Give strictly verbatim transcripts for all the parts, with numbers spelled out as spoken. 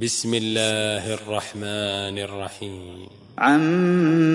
بسم الله الرحمن الرحيم. عَمَّ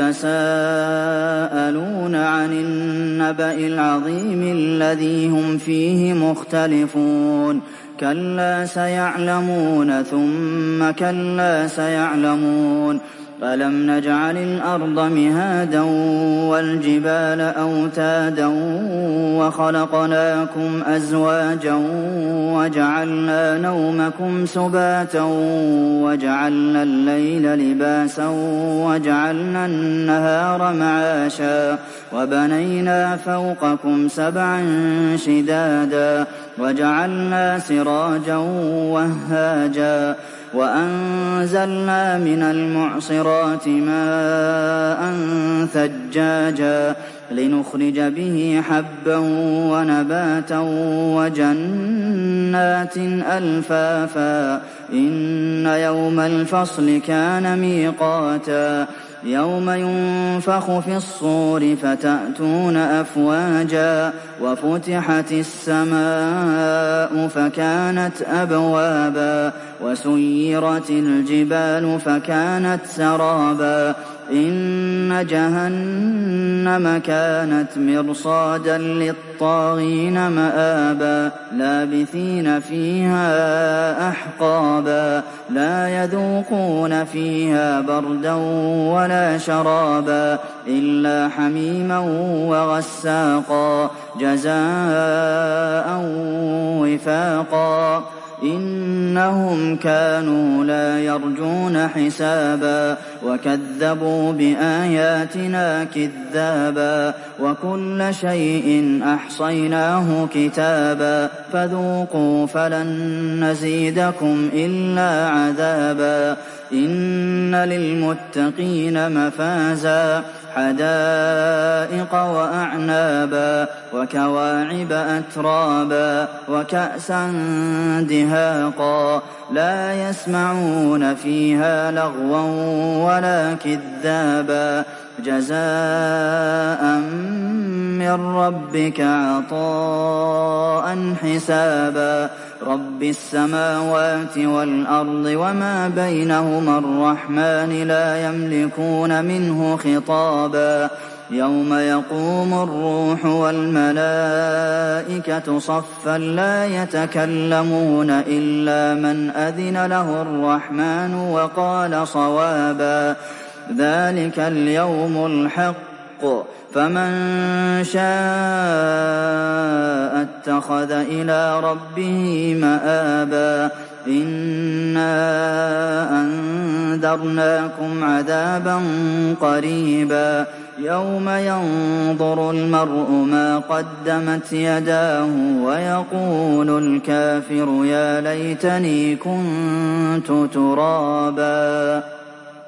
يَتَسَاءَلُونَ عَنِ النَّبَإِ الْعَظِيمِ الَّذِي هُمْ فِيهِ مُخْتَلِفُونَ كَلَّا سَيَعْلَمُونَ ثُمَّ كَلَّا سَيَعْلَمُونَ أَلَمْ نَجْعَلِ الْأَرْضَ مِهَادًا وَالْجِبَالَ أَوْتَادًا وَخَلَقْنَاكُمْ أَزْوَاجًا وَجَعَلْنَا نَوْمَكُمْ سُبَاتًا وَجَعَلْنَا اللَّيْلَ لِبَاسًا وَجَعَلْنَا النَّهَارَ مَعَاشًا وَبَنَيْنَا فَوْقَكُمْ سَبْعًا شِدَادًا وَجَعَلْنَا سِرَاجًا وَهَّاجًا وَأَنزَلْنَا مِنَ الْمُعْصِرَاتِ مَاءً ثَجَّاجًا لِّنُخْرِجَ بِهِ حَبًّا وَنَبَاتًا وَجَنَّاتٍ أَلْفَافًا إِنَّ يَوْمَ الْفَصْلِ كَانَ مِيقَاتًا يَوْمَ يُنفَخُ فِي الصُّورِ فَتَأْتُونَ أَفْوَاجًا وَفُتِحَتِ السَّمَاءُ فَكَانَتْ أَبْوَابًا وَسُيِّرَتِ الْجِبَالُ فَكَانَتْ سَرَابًا إِنَّ جَهَنَّمَ كَانَتْ مِرْصَادًا لِّلطَّاغِينَ مَآبًا لَّابِثِينَ فِيهَا أَحْقَابًا لَّا يَذُوقُونَ فِيهَا بَرْدًا وَلَا شَرَابًا إِلَّا حَمِيمًا وَغَسَّاقًا جَزَاءً وِفَاقًا إِنَّهُمْ كَانُوا لَا يَرْجُونَ حِسَابًا وَكَذَّبُوا بِآيَاتِنَا كِذَّابًا وَكُلَّ شَيْءٍ أَحْصَيْنَاهُ كِتَابًا فَذُوقُوا فَلَن نَّزِيدَكُمْ إِلَّا عَذَابًا إِنَّ لِلْمُتَّقِينَ مَفَازًا حَدَائِقَ وَأَعْنَابًا وَكَوَاعِبَ أَتْرَابًا وَكَأْسًا دِهَاقًا لَّا يَسْمَعُونَ فِيهَا لَغْوًا وَلَا كِذَّابًا جَزَاءً مِّن رَّبِّكَ عَطَاءً حِسَابًا رَّبِّ السَّمَاوَاتِ وَالْأَرْضِ وَمَا بَيْنَهُمَا الرَّحْمَٰنِ لَا يَمْلِكُونَ مِنْهُ خِطَابًا يَوْمَ يَقُومُ الرُّوحُ وَالْمَلَائِكَةُ صَفًّا لَّا يَتَكَلَّمُونَ إِلَّا مَنْ أَذِنَ لَهُ الرَّحْمَٰنُ وَقَالَ صَوَابًا ذَٰلِكَ الْيَوْمُ الْحَقُّ فَمَن شَاءَ اتَّخَذَ إِلَىٰ رَبِّهِ مَآبًا إِنَّا أَنذَرْنَاكُمْ عَذَابًا قَرِيبًا يَوْمَ يَنظُرُ الْمَرْءُ مَا قَدَّمَتْ يَدَاهُ وَيَقُولُ الْكَافِرُ يَا لَيْتَنِي كُنتُ تُرَابًا.